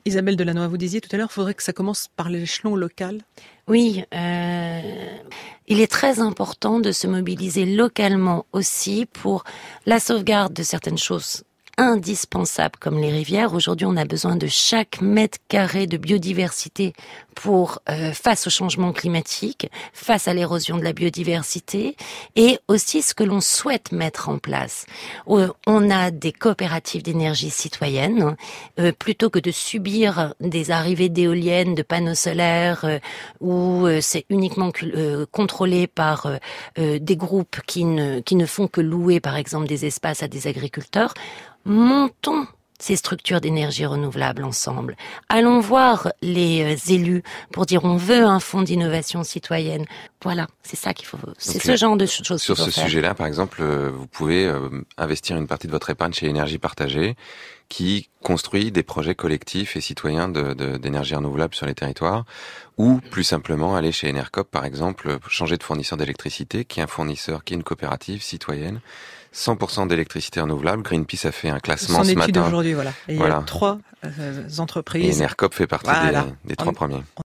Isabelle Delannoy, vous disiez tout à l'heure, il faudrait que ça commence par l'échelon local. Oui, il est très important de se mobiliser localement aussi pour la sauvegarde de certaines choses indispensables comme les rivières. Aujourd'hui, on a besoin de chaque mètre carré de biodiversité pour face au changement climatique, face à l'érosion de la biodiversité et aussi ce que l'on souhaite mettre en place. On a des coopératives d'énergie citoyenne plutôt que de subir des arrivées d'éoliennes, de panneaux solaires où c'est uniquement contrôlé par des groupes qui ne font que louer par exemple des espaces à des agriculteurs. Montons ces structures d'énergie renouvelable ensemble. Allons voir les élus pour dire on veut un fonds d'innovation citoyenne. Voilà, c'est ça qu'il faut. C'est ce genre de choses. Sur ce sujet-là, par exemple, vous pouvez investir une partie de votre épargne chez Énergie Partagée, qui construit des projets collectifs et citoyens d'énergie renouvelable sur les territoires, ou plus simplement aller chez Enercop, par exemple, changer de fournisseur d'électricité, qui est un fournisseur, qui est une coopérative citoyenne, 100% d'électricité renouvelable. Greenpeace a fait un classement ce matin. Aujourd'hui, voilà. Et il y a 3 entreprises. Et Enercop fait partie des 3 premiers.